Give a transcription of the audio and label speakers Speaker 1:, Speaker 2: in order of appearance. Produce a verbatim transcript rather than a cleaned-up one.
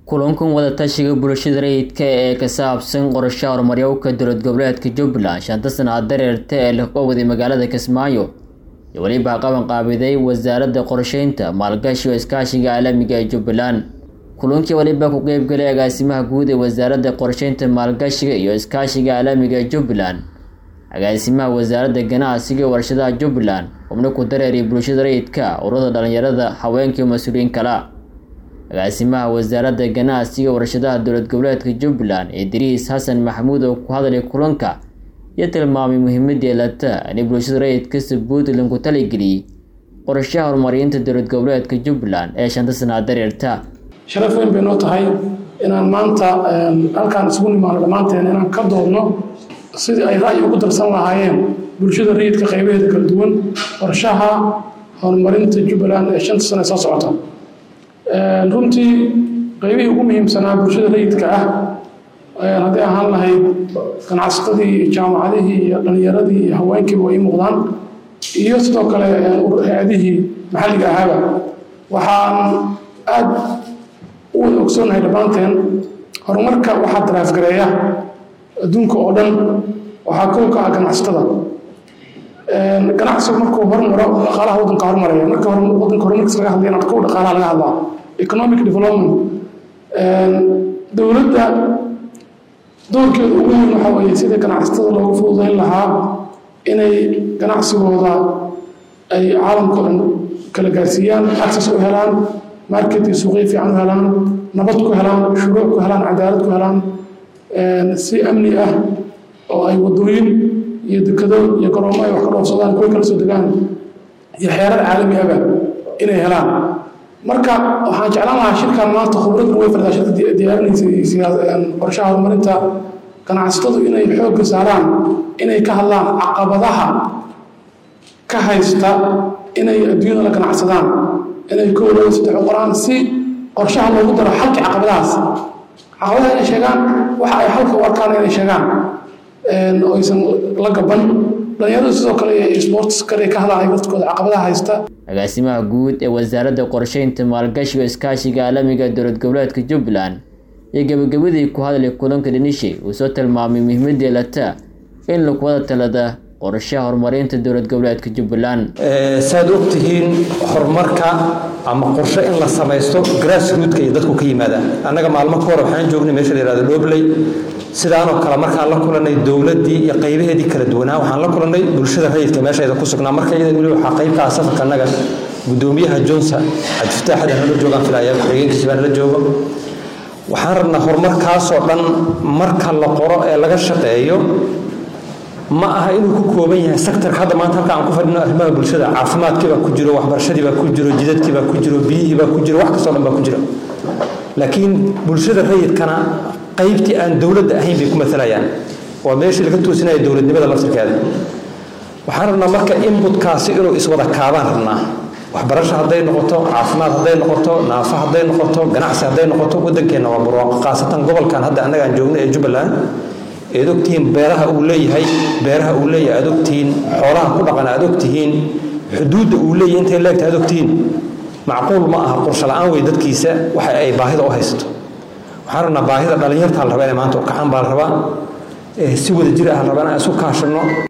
Speaker 1: kulankan wada tashiga bulshada rayidka ee ka saabsan qorshaha horumarinta dowlad goboleedka Jubbaland shanta sano dareerta ee la qabwaday magaalada Kismaayo iyo waliba qaban qaabiday wasaaradda qorsheynta maalgashi iyo iskaashiga caalamiga ee Jubbaland kulankii waliba ku qayb galay agaasimaha guud ee wasaaradda qorsheynta maalgashiga iyo iskaashiga caalamiga ee Jubbaland agaasimaha wasaaradda ganacsiga iyo warshadaha Jubbaland oo ku dareeray bulshada rayidka ururada dhalinyarada haweenka iyo mas'uuliyiin kale agaasimaha wasaaradda ganacsiga iyo warshadaha dowlad goboleedka Jubbaland Idriis Hassan Maxamuud oo ku hadlay kulanka iyo tilmaamay muhiimadda leedahay in bulshada rayidka si buud lagu talageliyay qorshaha horumarinta dowlad goboleedka Jubbaland ee shanta sano dareerta
Speaker 2: sharaf weyn bay noo tahay inaan maanta halkaan isugu nimaano dhamaanteen inaan ka doodno sidii ay ra'yi ugu darsan lahaayeen bulshada rayidka qaybaheeda kala duwan qorshaha horumarinta Jubbaland ee shanta sano soo socota runtii qaybihii ugu muhiimsanaa bulshada rayidka ah haddii ahaan lahayd ganacsatadii jaamacadihii iyo dhalinyaradii iyo haweenkiiba way muuqdaan iyo sidoo kale hay'adihii maxalliga ahaaba waxaan aad u ogsoonahay dhammaanteen horumarka waxaa daraasgareeya adduunka oo dhan waxaa kow ka ah ganacsatada ganacsigu markuu horumaro dhaqaalaha waddanka horumaraya marka waddanka horumarkiisa laga hadlaya inaad kow dhaqaalaha laga hadlaa economic development dowladda doorkeedu ugu weyn waxaa weeye sidii ganacsatada loogu fududayn lahaa inay ganacsigooda ay caalamka dhan kala gaarsiiyaan access u helaan market iyo suuqyo fiican u helaan nabad ku helaan shuruuc ku helaan cadaalad ku helaan si amni ah oo ay wadooyin iyo dekado iyo garoomo ay wax ka dhoofsadaan kuwa kala soo degaan iyo xeerar caalami ahba inay helaan marka waxaan jeclaan lahaa shirkan maanta khubradda way fardaa shirka diyaarinaysa qorshaha horumarinta ganacsatadu inay xoogga saaraan inay ka hadlaan caqabadaha ka haysta inay adduunyada la ganacsadaan inay ka wadaado saddex qoraan si qorshaha loogu daro xalka caqabadahaas caqabadaha inay sheegaan waxa ay halka u arkaan inay sheegaan oo aysan la gaban dhalinyaradu sidoo kale iyo sports kale ka hadlaan ay dadkooda caqabadaha haysta
Speaker 1: agaasimaha guud ee wasaaradda qorsheynta maalgashiga iskaashiga caalamiga dowlad goboleedka Jubbaland iyo gabagabadii ku hadlay kulanka dhinishay uu soo tilmaamay muhiimadda leedahay in lagu wada talada qorshaha horumarinta dowlad goboleedka Jubbaland
Speaker 3: ee saad ogtihiin horumarka ama qorshe in la sameeyo grassroots iyo dadku ka yimaadaan anaga maalmo ka hor waxaan joognay meesha la yiraahdo Dhobley sidaan oo kala markaan la kulanay dawladii iyo qaybaheedii kala duwanaa waxaan la kulanay bulshada rayidka meesha ku sugnaa marka iyada wali waxa qayb ka ah safarka anaga gudoomiyaha Johnson Abdulfataax la joogan filaaya xigeenkiisa baan la joogo waxaan rabnaa horumarkaas oo dhan marka la qoro ee laga shaqeeyo ma aha inuu ku kooban yahay sector hadda maanta halka aan ku fadhino arrimaha bulshada caafimaadkiiba ku jiro waxbarashadiiba ku jiro jidadkiiba ku jiro biyihiiba ku jiro wax kasta oo dhan ba ku jiro laakiin bulshada rayidkana qaybtii aan dawladda ahayn bay ku matalayaan waa meeshii laga toosinayo dawladnimada laftirkeeda waxaan rabnaa marka inputkaasi inuu iswada kaabaan rabnaa waxbarasho hadday noqoto caafimaad hadday noqoto naafa hadday noqoto ganacsi hadday noqoto waddankeena waa barwaaqo khaasatan gobolkan hadda annaga aan joogno ee Jubbaland ee ogtiin beeraha uu leeyahay beeraha uu leeyahay aad ogtiin xoolaha ku dhaqan aad ogtiin xuduudda uu leeyahay intee leegta aad ogtiin macquul ma aha qorshe la'aan way dadkiisa waxa ay baahida u haysto waxaan rabnaa baahida dhalinyarta la rabaa inay maanta u kacaan baa la rabaa si wada jir ah la rabaa inaan isu kaashano